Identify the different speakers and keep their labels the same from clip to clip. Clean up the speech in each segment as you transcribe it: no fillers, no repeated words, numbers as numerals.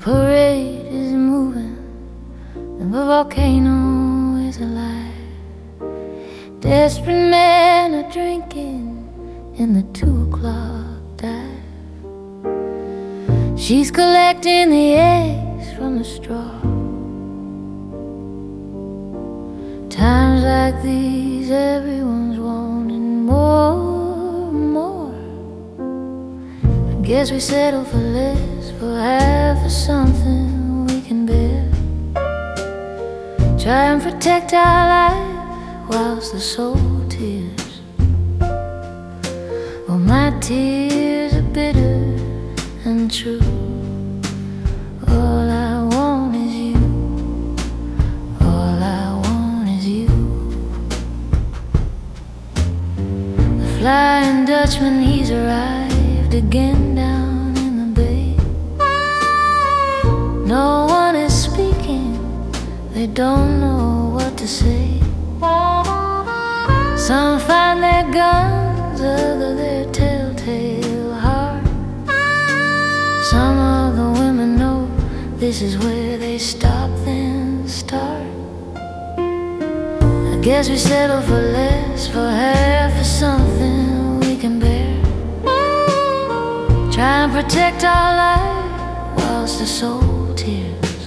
Speaker 1: parade is moving and the volcano is alive. Desperate men are drinking in the 2 o'clock dive. She's collecting the eggs from the straw. Times like these, everyone's wanting more and more. I guess we settle for less, for half of something we can bear. Try and protect our life whilst the soul tears. Well, my tears are bitter and true. All I want is you. All I want is you. The Flying Dutchman, he's arrived again down in the bay. No one is speaking, they don't know what to say. Some find their guns, others their telltale heart. Some of the women know this is where they stop then start. I guess we settle for less, for half of something we can bear. Try and protect our life whilst the soul tears.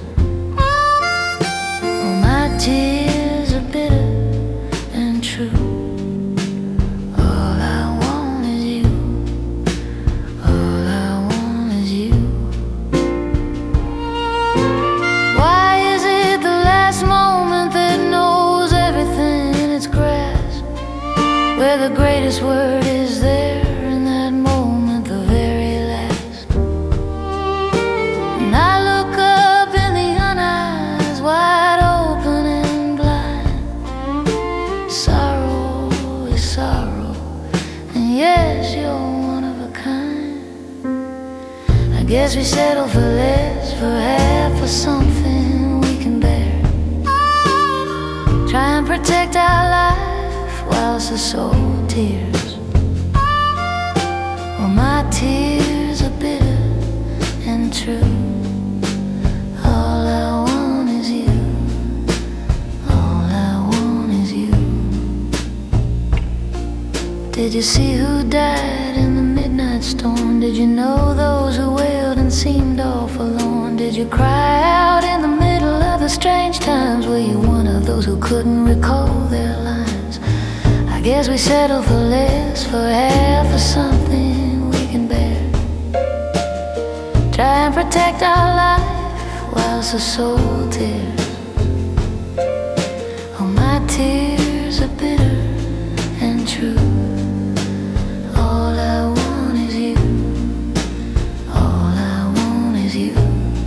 Speaker 1: Oh, my tears are bitter and true. All I want is you. All I want is you. Why is it the last moment that knows everything in its grasp? Where the greatest word is there in that moment, the very last. And I look up in the young eyes, wide open and blind. Sorrow is sorrow, and yes, you're one of a kind. I guess we settle for less, for half of something we can bear. Try and protect our life whilst the soul tears. Well, my tears are bitter and true. All I want is you. All I want is you. Did you see who died in the midnight storm? Did you know those who wailed and seemed all forlorn? Did you cry out in the middle of the strange times? Were you one of those who couldn't recall their lines? I guess we settle for less, for half of something we can bear. Try and protect our life whilst the soul tears. Oh, my tears are bitter and true. All I want is you. All I want is you.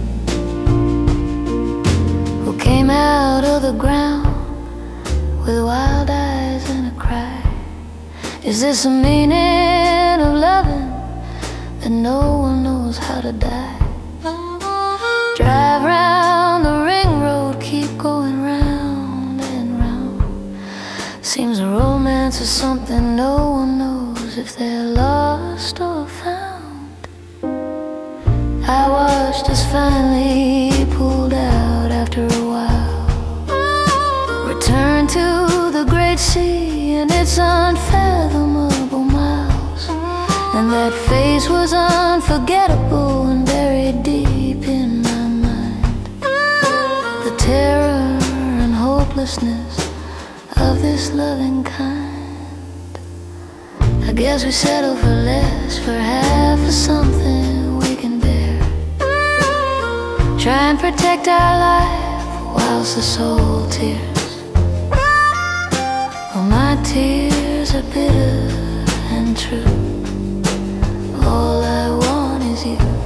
Speaker 1: Who came out of the ground with wild eyes and a cry? Is this the meaning of loving, that no one knows how to die? Drive round the ring road, keep going round and round. Seems a romance is something no one knows if they're lost or found. I watched us finally pulled out after a while. Return to the great sea and its unfathomable miles. And that face was unforgettable and buried deep in my mind. The terror and hopelessness of this loving kind. I guess we settle for less, for half of something we can bear. Try and protect our life whilst the soul tears. Oh, my tears are bitter and true. All I want is you.